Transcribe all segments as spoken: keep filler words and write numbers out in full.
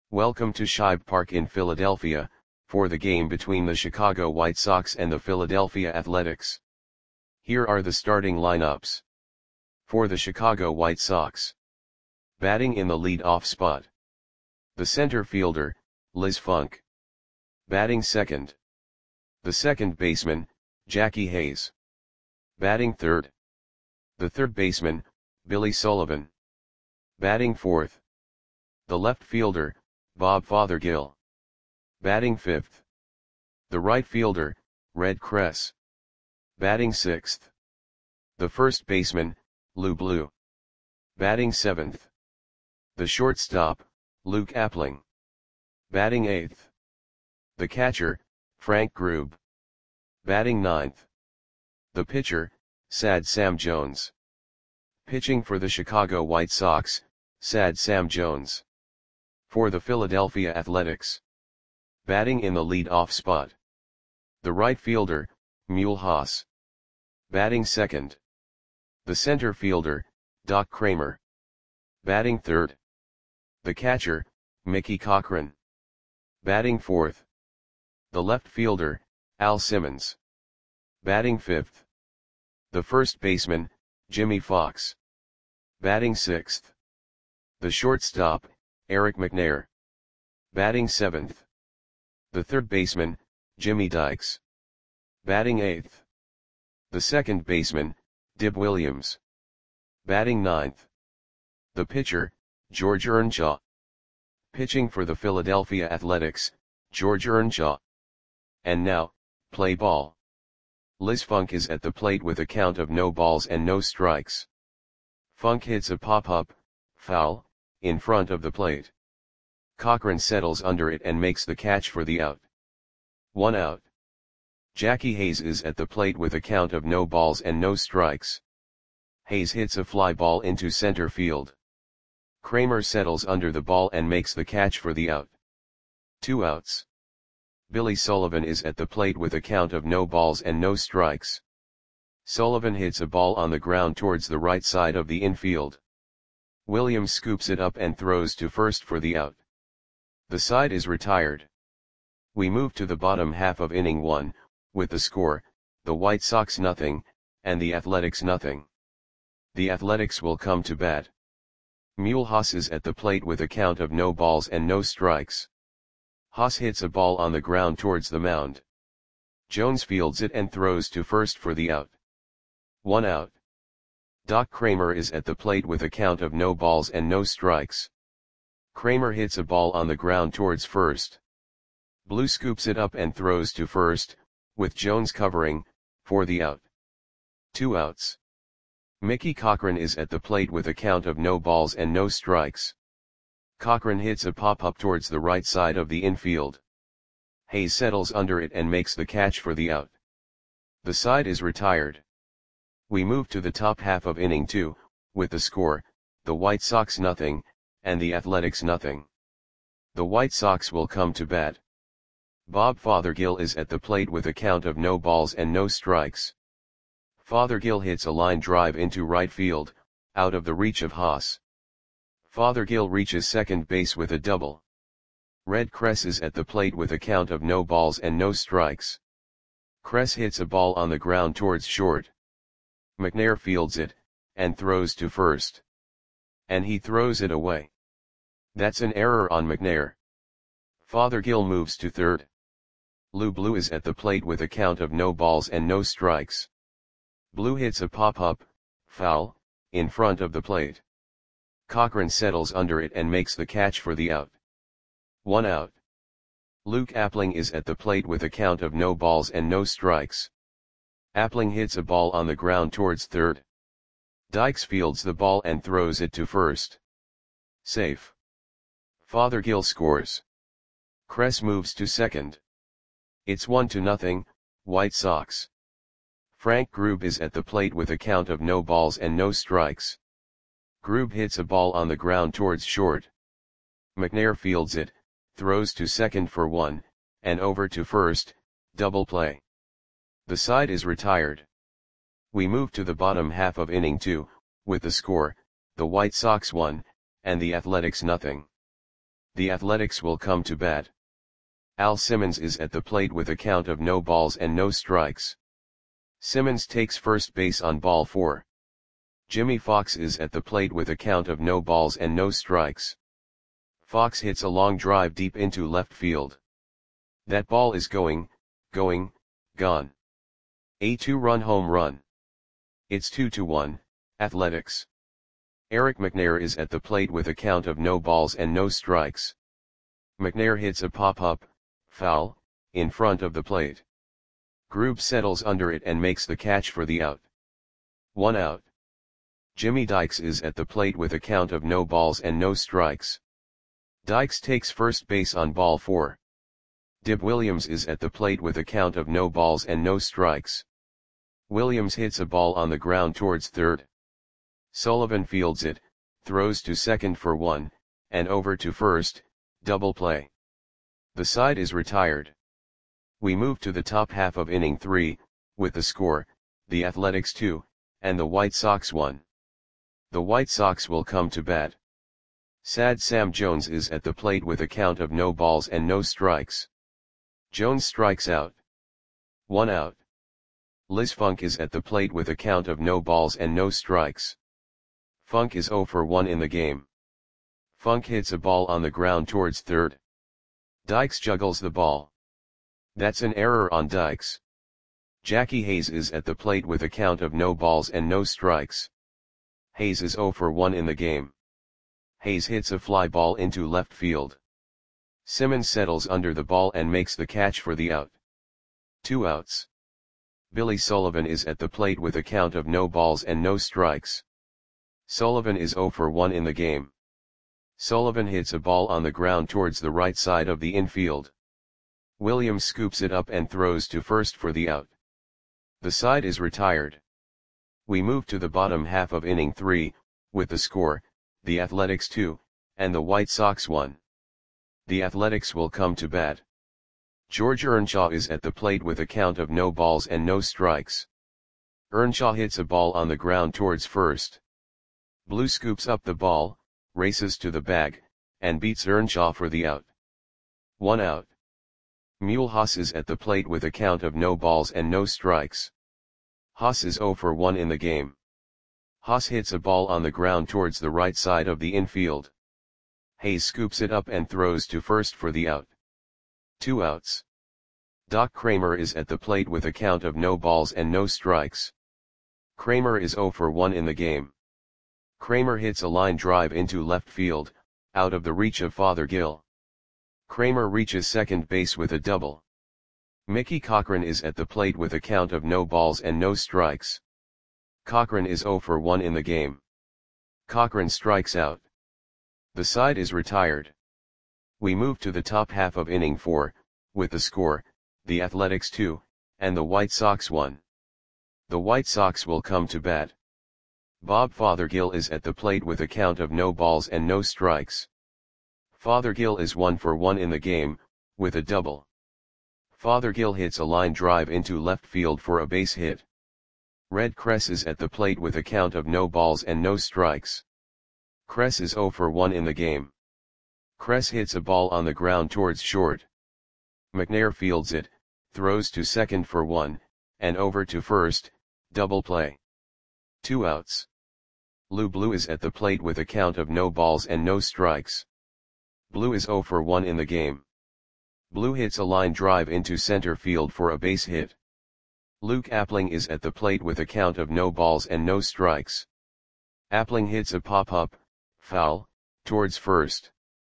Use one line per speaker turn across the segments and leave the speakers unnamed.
Welcome to Shibe Park in Philadelphia, for the game between the Chicago White Sox and the Philadelphia Athletics. Here are the starting lineups. For the Chicago White Sox. Batting in the lead-off spot. The center fielder, Liz Funk. Batting second. The second baseman, Jackie Hayes. Batting third. The third baseman, Billy Sullivan. Batting fourth. The left fielder, Bob Fothergill. Batting fifth. The right fielder, Red Kress. Batting sixth. The first baseman, Lou Blue. Batting seventh. The shortstop, Luke Appling. Batting eighth. The catcher, Frank Grube. Batting ninth. The pitcher, Sad Sam Jones. Pitching for the Chicago White Sox, Sad Sam Jones. For the Philadelphia Athletics. Batting in the lead-off spot. The right fielder, Mule Haas. Batting second. The center fielder, Doc Kramer. Batting third. The catcher, Mickey Cochrane. Batting fourth. The left fielder, Al Simmons. Batting fifth. The first baseman, Jimmy Fox. Batting sixth. The shortstop, Eric McNair. Batting seventh. The third baseman, Jimmy Dykes. Batting eighth. The second baseman, Dib Williams. Batting ninth. The pitcher, George Earnshaw. Pitching for the Philadelphia Athletics, George Earnshaw. And now, play ball. Liz Funk is at the plate with a count of no balls and no strikes. Funk hits a pop-up, foul, in front of the plate. Cochrane settles under it and makes the catch for the out. One out. Jackie Hayes is at the plate with a count of no balls and no strikes. Hayes hits a fly ball into center field. Kramer settles under the ball and makes the catch for the out. Two outs. Billy Sullivan is at the plate with a count of no balls and no strikes. Sullivan hits a ball on the ground towards the right side of the infield. Williams scoops it up and throws to first for the out. The side is retired. We move to the bottom half of inning one, with the score, the White Sox nothing, and the Athletics nothing. The Athletics will come to bat. Mule Haas is at the plate with a count of no balls and no strikes. Haas hits a ball on the ground towards the mound. Jones fields it and throws to first for the out. One out. Doc Kramer is at the plate with a count of no balls and no strikes. Kramer hits a ball on the ground towards first. Blue scoops it up and throws to first, with Jones covering, for the out. Two outs. Mickey Cochrane is at the plate with a count of no balls and no strikes. Cochrane hits a pop-up towards the right side of the infield. Hayes settles under it and makes the catch for the out. The side is retired. We move to the top half of inning two, with the score, the White Sox nothing, and the Athletics nothing. The White Sox will come to bat. Bob Fothergill is at the plate with a count of no balls and no strikes. Fothergill hits a line drive into right field, out of the reach of Haas. Fothergill reaches second base with a double. Red Kress is at the plate with a count of no balls and no strikes. Kress hits a ball on the ground towards short. McNair fields it, and throws to first. And he throws it away. That's an error on McNair. Fothergill moves to third. Lou Blue is at the plate with a count of no balls and no strikes. Blue hits a pop-up, foul, in front of the plate. Cochrane settles under it and makes the catch for the out. One out. Luke Appling is at the plate with a count of no balls and no strikes. Appling hits a ball on the ground towards third. Dykes fields the ball and throws it to first. Safe. Fothergill scores. Kress moves to second. It's one to nothing, White Sox. Frank Grube is at the plate with a count of no balls and no strikes. Grube hits a ball on the ground towards short. McNair fields it, throws to second for one, and over to first, double play. The side is retired. We move to the bottom half of inning two, with the score, the White Sox one, and the Athletics nothing. The Athletics will come to bat. Al Simmons is at the plate with a count of no balls and no strikes. Simmons takes first base on ball four. Jimmy Fox is at the plate with a count of no balls and no strikes. Fox hits a long drive deep into left field. That ball is going, going, gone. A two-run home run. It's two to one, Athletics. Eric McNair is at the plate with a count of no balls and no strikes. McNair hits a pop-up, foul, in front of the plate. Grube settles under it and makes the catch for the out. One out. Jimmy Dykes is at the plate with a count of no balls and no strikes. Dykes takes first base on ball four. Dib Williams is at the plate with a count of no balls and no strikes. Williams hits a ball on the ground towards third. Sullivan fields it, throws to second for one, and over to first, double play. The side is retired. We move to the top half of inning three, with the score, the Athletics two, and the White Sox one. The White Sox will come to bat. Sad Sam Jones is at the plate with a count of no balls and no strikes. Jones strikes out. One out. Liz Funk is at the plate with a count of no balls and no strikes. Funk is oh for one in the game. Funk hits a ball on the ground towards third. Dykes juggles the ball. That's an error on Dykes. Jackie Hayes is at the plate with a count of no balls and no strikes. Hayes is oh for one in the game. Hayes hits a fly ball into left field. Simmons settles under the ball and makes the catch for the out. Two outs. Billy Sullivan is at the plate with a count of no balls and no strikes. Sullivan is oh for one in the game. Sullivan hits a ball on the ground towards the right side of the infield. Williams scoops it up and throws to first for the out. The side is retired. We move to the bottom half of inning three, with the score, the Athletics two, and the White Sox one. The Athletics will come to bat. George Earnshaw is at the plate with a count of no balls and no strikes. Earnshaw hits a ball on the ground towards first. Blue scoops up the ball, races to the bag, and beats Earnshaw for the out. One out. Mule Haas is at the plate with a count of no balls and no strikes. Haas is oh for one in the game. Haas hits a ball on the ground towards the right side of the infield. Hayes scoops it up and throws to first for the out. Two outs. Doc Kramer is at the plate with a count of no balls and no strikes. Kramer is oh for one in the game. Kramer hits a line drive into left field, out of the reach of Fothergill. Kramer reaches second base with a double. Mickey Cochrane is at the plate with a count of no balls and no strikes. Cochrane is oh for one in the game. Cochrane strikes out. The side is retired. We move to the top half of inning four, with the score, the Athletics two, and the White Sox one. The White Sox will come to bat. Bob Fothergill is at the plate with a count of no balls and no strikes. Fothergill is one for one in the game, with a double. Fothergill hits a line drive into left field for a base hit. Red Kress is at the plate with a count of no balls and no strikes. Kress is oh for one in the game. Kress hits a ball on the ground towards short. McNair fields it, throws to second for one, and over to first, double play. Two outs. Lou Blue is at the plate with a count of no balls and no strikes. Blue is oh for one in the game. Blue hits a line drive into center field for a base hit. Luke Appling is at the plate with a count of no balls and no strikes. Appling hits a pop-up, foul, towards first.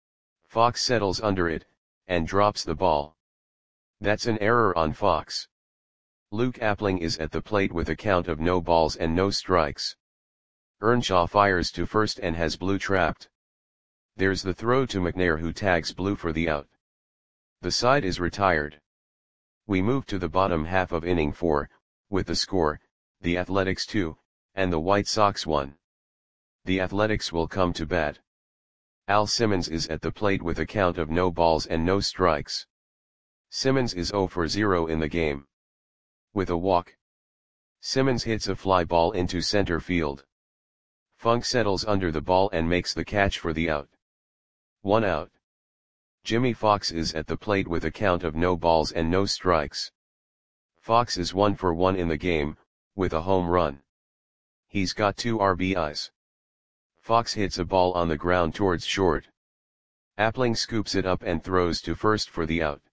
Fox settles under it, and drops the ball. That's an error on Fox. Luke Appling is at the plate with a count of no balls and no strikes. Earnshaw fires to first and has Blue trapped. There's the throw to McNair, who tags Blue for the out. The side is retired. We move to the bottom half of inning four, with the score, the Athletics two, and the White Sox one. The Athletics will come to bat. Al Simmons is at the plate with a count of no balls and no strikes. Simmons is oh for zero in the game. With a walk. Simmons hits a fly ball into center field. Funk settles under the ball and makes the catch for the out. One out. Jimmy Fox is at the plate with a count of no balls and no strikes. Fox is one for one in the game, with a home run. He's got two R B Is. Fox hits a ball on the ground towards short. Appling scoops it up and throws to first for the out.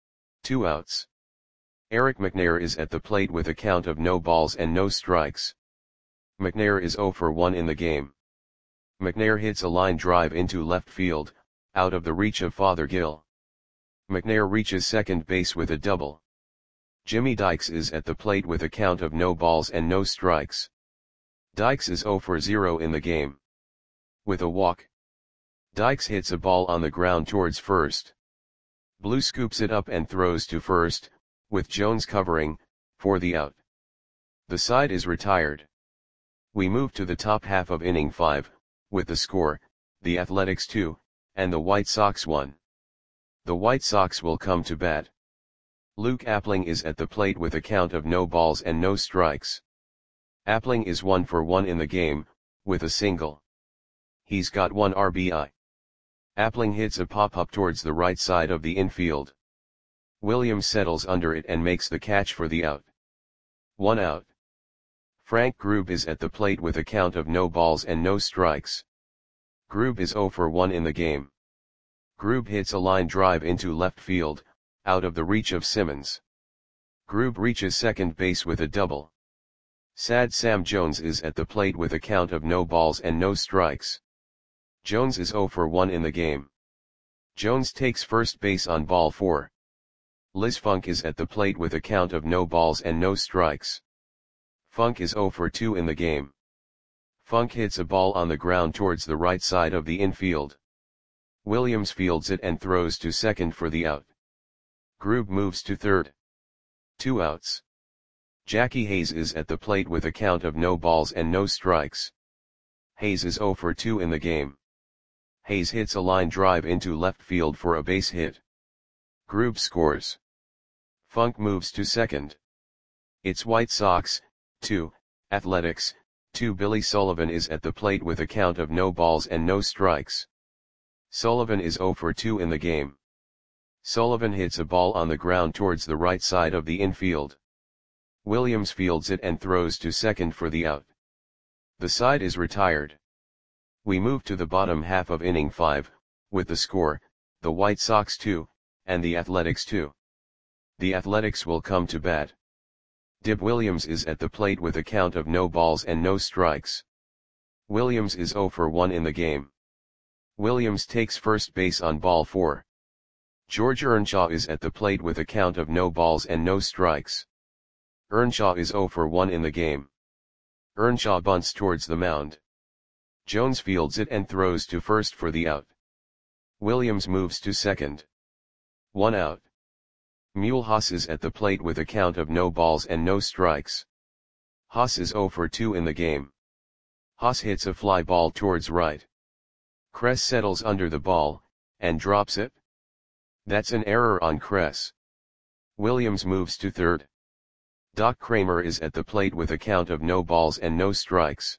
Two outs. Eric McNair is at the plate with a count of no balls and no strikes. McNair is zero for one in the game. McNair hits a line drive into left field, out of the reach of Fothergill. McNair reaches second base with a double. Jimmy Dykes is at the plate with a count of no balls and no strikes. Dykes is zero for zero in the game. With a walk. Dykes hits a ball on the ground towards first. Blue scoops it up and throws to first, with Jones covering, for the out. The side is retired. We move to the top half of inning five, with the score, the Athletics two, and the White Sox one. The White Sox will come to bat. Luke Appling is at the plate with a count of no balls and no strikes. Appling is one for one in the game, with a single. He's got one R B I. Appling hits a pop-up towards the right side of the infield. Williams settles under it and makes the catch for the out. One out. Frank Grube is at the plate with a count of no balls and no strikes. Grube is zero for one in the game. Grube hits a line drive into left field, out of the reach of Simmons. Grube reaches second base with a double. Sad Sam Jones is at the plate with a count of no balls and no strikes. Jones is zero for one in the game. Jones takes first base on ball four. Liz Funk is at the plate with a count of no balls and no strikes. Funk is zero for two in the game. Funk hits a ball on the ground towards the right side of the infield. Williams fields it and throws to second for the out. Grube moves to third. Two outs. Jackie Hayes is at the plate with a count of no balls and no strikes. Hayes is zero for two in the game. Hayes hits a line drive into left field for a base hit. Grube scores. Funk moves to second. It's White Sox, two, Athletics, two. Billy Sullivan is at the plate with a count of no balls and no strikes. Sullivan is zero for two in the game. Sullivan hits a ball on the ground towards the right side of the infield. Williams fields it and throws to second for the out. The side is retired. We move to the bottom half of inning five, with the score, the White Sox two, and the Athletics two. The Athletics will come to bat. Dib Williams is at the plate with a count of no balls and no strikes. Williams is zero for one in the game. Williams takes first base on ball four. George Earnshaw is at the plate with a count of no balls and no strikes. Earnshaw is zero for one in the game. Earnshaw bunts towards the mound. Jones fields it and throws to first for the out. Williams moves to second. One out. Mule Haas is at the plate with a count of no balls and no strikes. Haas is zero for two in the game. Haas hits a fly ball towards right. Kress settles under the ball, and drops it. That's an error on Kress. Williams moves to third. Doc Kramer is at the plate with a count of no balls and no strikes.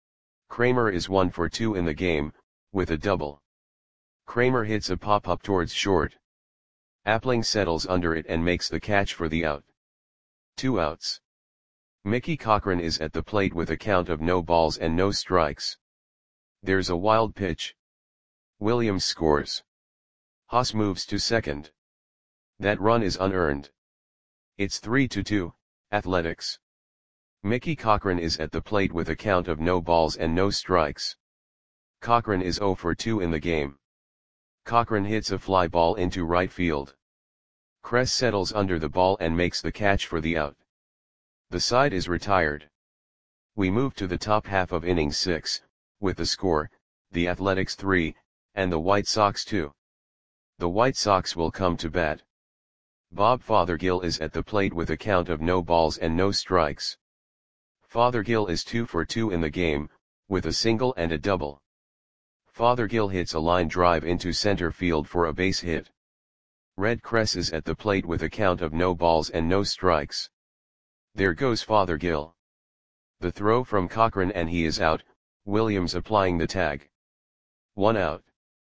Kramer is one for two in the game, with a double. Kramer hits a pop-up towards short. Appling settles under it and makes the catch for the out. Two outs. Mickey Cochran is at the plate with a count of no balls and no strikes. There's a wild pitch. Williams scores. Haas moves to second. That run is unearned. It's three to two, Athletics. Mickey Cochran is at the plate with a count of no balls and no strikes. Cochran is zero for two in the game. Cochran hits a fly ball into right field. Kress settles under the ball and makes the catch for the out. The side is retired. We move to the top half of inning six, with the score, the Athletics three, and the White Sox two. The White Sox will come to bat. Bob Fothergill is at the plate with a count of no balls and no strikes. Fothergill is two for two in the game, with a single and a double. Fothergill hits a line drive into center field for a base hit. Red Kress is at the plate with a count of no balls and no strikes. There goes Fothergill. The throw from Cochran and he is out, Williams applying the tag. One out.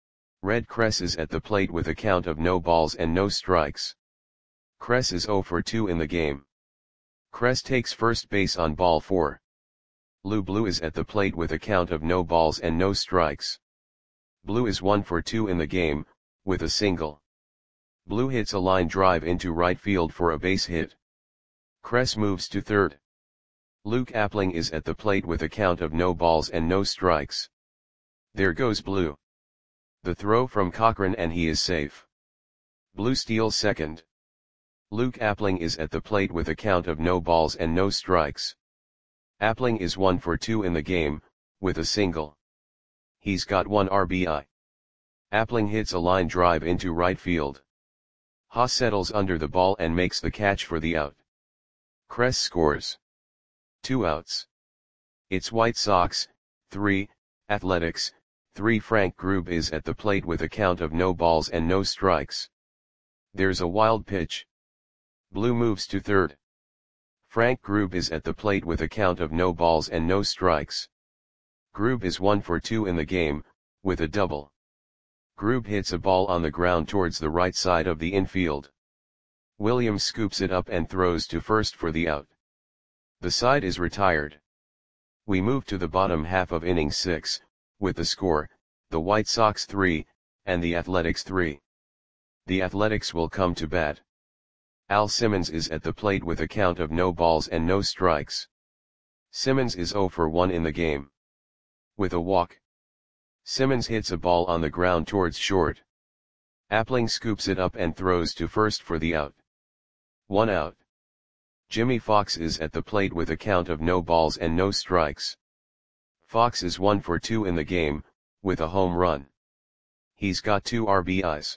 Red Kress is at the plate with a count of no balls and no strikes. Kress is zero for two in the game. Kress takes first base on ball four. Lou Blue is at the plate with a count of no balls and no strikes. Blue is one for two in the game, with a single. Blue hits a line drive into right field for a base hit. Kress moves to third. Luke Appling is at the plate with a count of no balls and no strikes. There goes Blue. The throw from Cochran and he is safe. Blue steals second. Luke Appling is at the plate with a count of no balls and no strikes. Appling is one for two in the game, with a single. He's got one R B I. Appling hits a line drive into right field. Haas settles under the ball and makes the catch for the out. Kress scores. Two outs. It's White Sox, three, Athletics, three. Frank Grube is at the plate with a count of no balls and no strikes. There's a wild pitch. Blue moves to third. Frank Grube is at the plate with a count of no balls and no strikes. Grube is one for two in the game, with a double. Grube hits a ball on the ground towards the right side of the infield. Williams scoops it up and throws to first for the out. The side is retired. We move to the bottom half of inning six, with the score, the White Sox three, and the Athletics three. The Athletics will come to bat. Al Simmons is at the plate with a count of no balls and no strikes. Simmons is zero for one in the game. With a walk. Simmons hits a ball on the ground towards short. Appling scoops it up and throws to first for the out. One out. Jimmy Fox is at the plate with a count of no balls and no strikes. Fox is one for two in the game, with a home run. He's got two R B Is.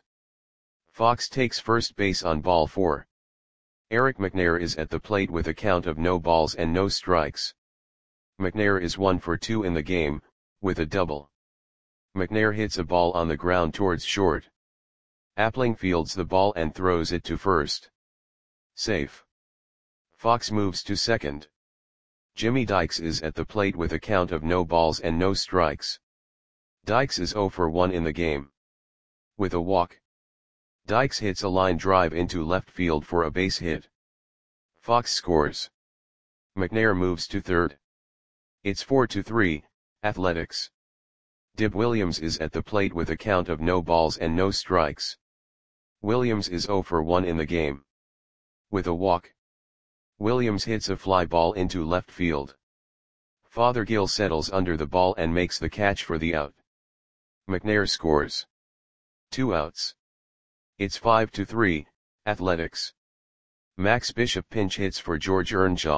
Fox takes first base on ball four. Eric McNair is at the plate with a count of no balls and no strikes. McNair is one for two in the game, with a double. McNair hits a ball on the ground towards short. Appling fields the ball and throws it to first. Safe. Fox moves to second. Jimmy Dykes is at the plate with a count of no balls and no strikes. Dykes is zero for one in the game. With a walk. Dykes hits a line drive into left field for a base hit. Fox scores. McNair moves to third. It's four to three, Athletics. Dib Williams is at the plate with a count of no balls and no strikes. Williams is zero for one in the game. With a walk. Williams hits a fly ball into left field. Fothergill settles under the ball and makes the catch for the out. McNair scores. Two outs. It's five to three, Athletics. Max Bishop pinch hits for George Earnshaw.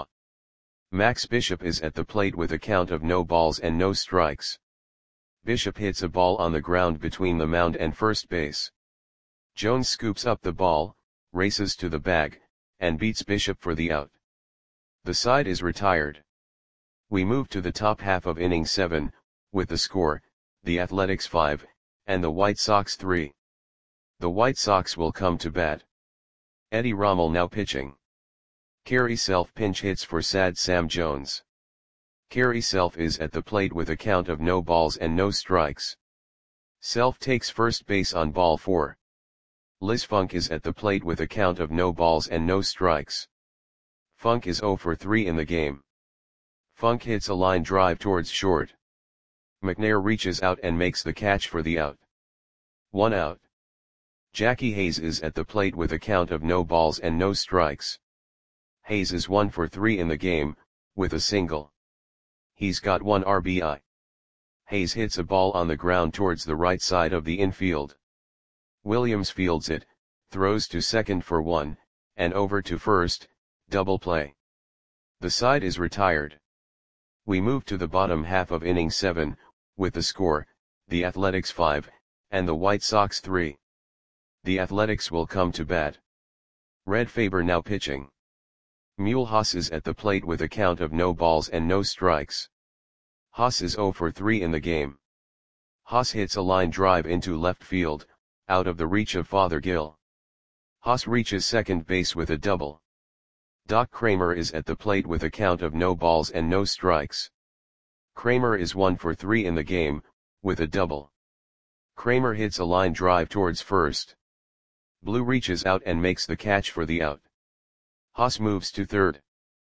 Max Bishop is at the plate with a count of no balls and no strikes. Bishop hits a ball on the ground between the mound and first base. Jones scoops up the ball, races to the bag, and beats Bishop for the out. The side is retired. We move to the top half of inning seven, with the score, the Athletics five, and the White Sox three. The White Sox will come to bat. Eddie Rommel now pitching. Kerry Self pinch hits for Sad Sam Jones. Kerry Self is at the plate with a count of no balls and no strikes. Self takes first base on ball four. Liz Funk is at the plate with a count of no balls and no strikes. Funk is zero for three in the game. Funk hits a line drive towards short. McNair reaches out and makes the catch for the out. One out. Jackie Hayes is at the plate with a count of no balls and no strikes. Hayes is one for three in the game, with a single. He's got one R B I. Hayes hits a ball on the ground towards the right side of the infield. Williams fields it, throws to second for one, and over to first, double play. The side is retired. We move to the bottom half of inning seven, with the score, the Athletics five, and the White Sox three. The Athletics will come to bat. Red Faber now pitching. Mule Haas is at the plate with a count of no balls and no strikes. Haas is zero for three in the game. Haas hits a line drive into left field, out of the reach of Fothergill. Haas reaches second base with a double. Doc Kramer is at the plate with a count of no balls and no strikes. Kramer is one for three in the game, with a double. Kramer hits a line drive towards first. Blue reaches out and makes the catch for the out. Haas moves to third.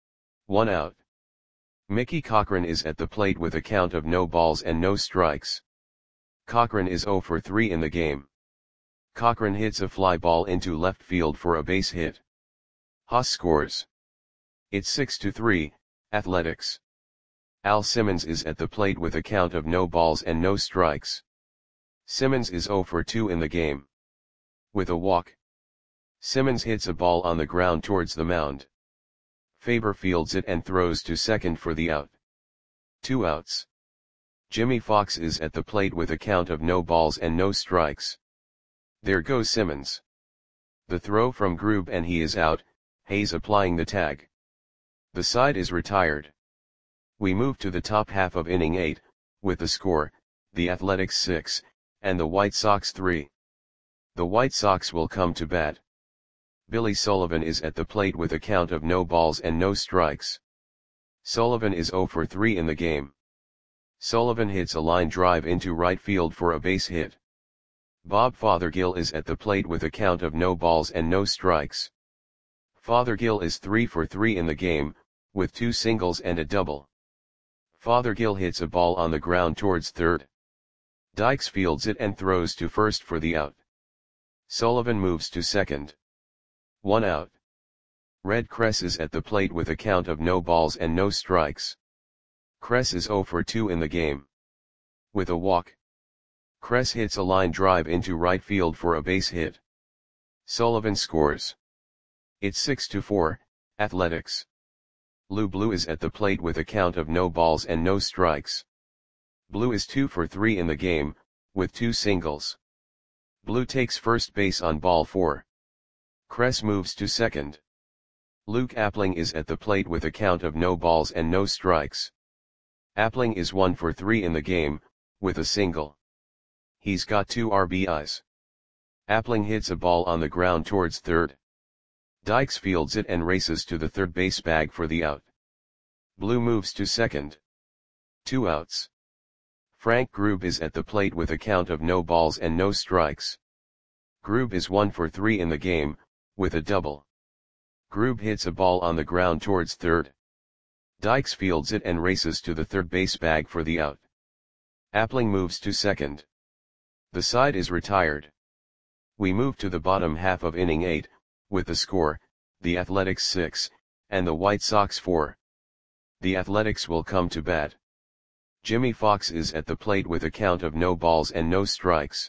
One out. Mickey Cochran is at the plate with a count of no balls and no strikes. Cochran is zero for three in the game. Cochran hits a fly ball into left field for a base hit. Haas scores. It's six to three, Athletics. Al Simmons is at the plate with a count of no balls and no strikes. Simmons is zero for two in the game. With a walk. Simmons hits a ball on the ground towards the mound. Faber fields it and throws to second for the out. Two outs. Jimmy Fox is at the plate with a count of no balls and no strikes. There goes Simmons. The throw from Grube and he is out, Hayes applying the tag. The side is retired. We move to the top half of inning eight, with the score, the Athletics six, and the White Sox three. The White Sox will come to bat. Billy Sullivan is at the plate with a count of no balls and no strikes. Sullivan is zero for three in the game. Sullivan hits a line drive into right field for a base hit. Bob Fothergill is at the plate with a count of no balls and no strikes. Fothergill is three for three in the game, with two singles and a double. Fothergill hits a ball on the ground towards third. Dykes fields it and throws to first for the out. Sullivan moves to second. One out. Red Kress is at the plate with a count of no balls and no strikes. Kress is zero for two in the game. With a walk. Kress hits a line drive into right field for a base hit. Sullivan scores. It's six to four, Athletics. Lou Blue is at the plate with a count of no balls and no strikes. Blue is two for three in the game, with two singles. Blue takes first base on ball four. Kress moves to second. Luke Appling is at the plate with a count of no balls and no strikes. Appling is one for three in the game, with a single. He's got two R B Is. Appling hits a ball on the ground towards third. Dykes fields it and races to the third base bag for the out. Blue moves to second. Two outs. Frank Grube is at the plate with a count of no balls and no strikes. Grube is one for three in the game, with a double. Grube hits a ball on the ground towards third. Dykes fields it and races to the third base bag for the out. Appling moves to second. The side is retired. We move to the bottom half of inning eight, with the score, the Athletics six, and the White Sox four. The Athletics will come to bat. Jimmy Fox is at the plate with a count of no balls and no strikes.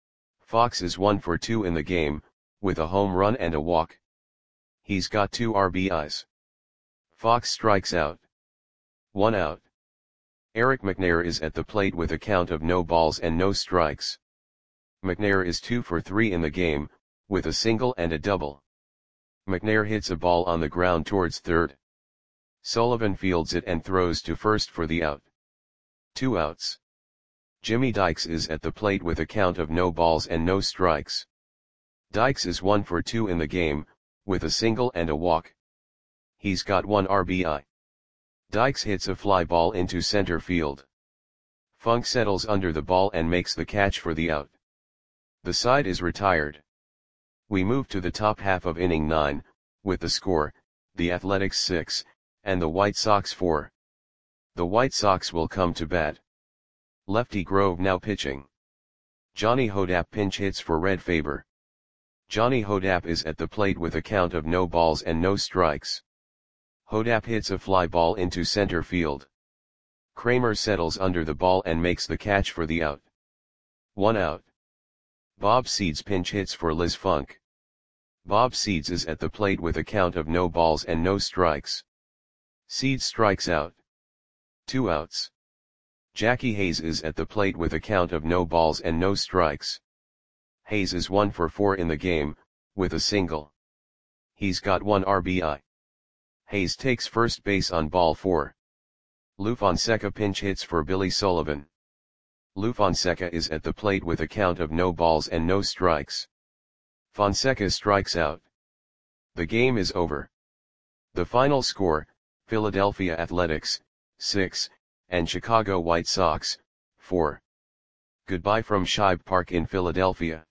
Fox is one for two in the game, with a home run and a walk. He's got two R B Is. Fox strikes out. One out. Eric McNair is at the plate with a count of no balls and no strikes. McNair is two for three in the game, with a single and a double. McNair hits a ball on the ground towards third. Sullivan fields it and throws to first for the out. Two outs. Jimmy Dykes is at the plate with a count of no balls and no strikes. Dykes is one for two in the game, with a single and a walk. He's got one R B I. Dykes hits a fly ball into center field. Funk settles under the ball and makes the catch for the out. The side is retired. We move to the top half of inning nine, with the score, the Athletics six, and the White Sox four. The White Sox will come to bat. Lefty Grove now pitching. Johnny Hodap pinch hits for Red Faber. Johnny Hodap is at the plate with a count of no balls and no strikes. Hodap hits a fly ball into center field. Kramer settles under the ball and makes the catch for the out. One out. Bob Seeds pinch hits for Liz Funk. Bob Seeds is at the plate with a count of no balls and no strikes. Seeds strikes out. Two outs. Jackie Hayes is at the plate with a count of no balls and no strikes. Hayes is one for four in the game, with a single. He's got one R B I. Hayes takes first base on ball four. Lou Fonseca pinch hits for Billy Sullivan. Lou Fonseca is at the plate with a count of no balls and no strikes. Fonseca strikes out. The game is over. The final score, Philadelphia Athletics, six, and Chicago White Sox, four. Goodbye from Shibe Park in Philadelphia.